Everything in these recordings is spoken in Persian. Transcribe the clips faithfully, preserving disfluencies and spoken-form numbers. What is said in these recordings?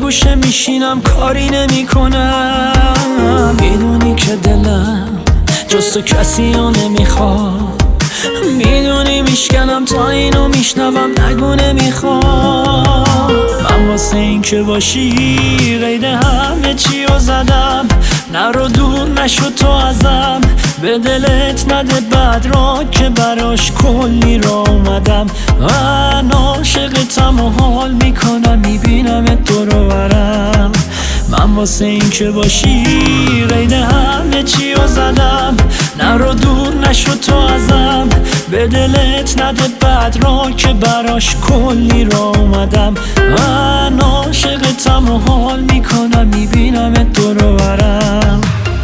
گوشه میشینم کاری نمی کنم. میدونی که دلم جز تو کسی رو نمیخواد، میدونی میشکنم تا اینو میشنوم نگو نمیخوام. من واسه این که باشی قید همه چی رو زدم، نرو دور نشو تو ازم، به دلت نده بد را که براش کلی را اومدم. من عاشقتم و حال میکنم میبینم دور و برم. من واسه این که باشی قید همه چی رو زدم، نرو دور نشو تو ازم، به دلت نده بد را که براش کلی را اومدم. من عاشقتم و حال میکنم میبینم دور و برم.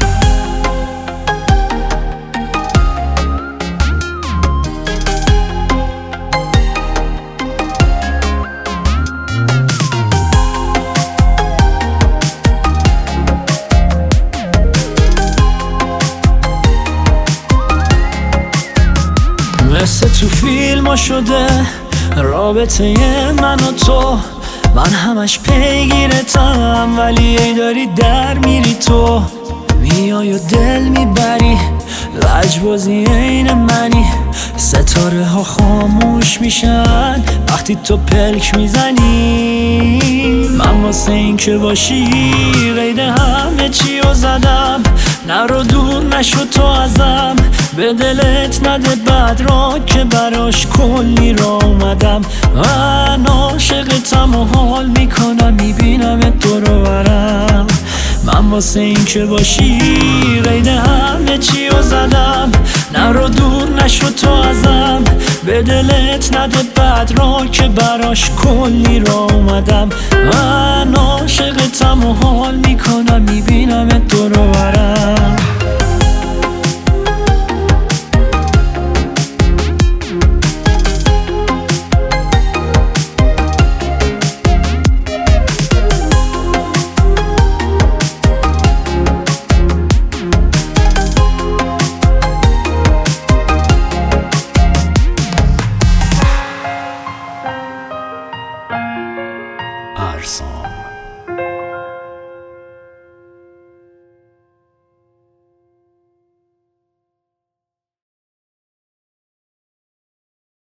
مثل تو فیلم ها شده رابطه من و تو، من همش پیگیرتم ولی ای داری در میری تو. میای و دل میبری لجبازی این منی، ستاره ها خاموش میشن وقتی تو پلک میزنی. من واسه این که باشی قید همه چی رو زدم، نرو دور نشو تو ازم، به دلت نده بد را که براش کلی را اومدم. من عاشقتم و حال میکنم میبینم دور و برم. من واسه این که باشی قید همه چی رو زدم، نرو دور نشو تو ازم، به دلت نده بد را که براش کلی را اومدم. من عاشقتم و حال میکنم میبینم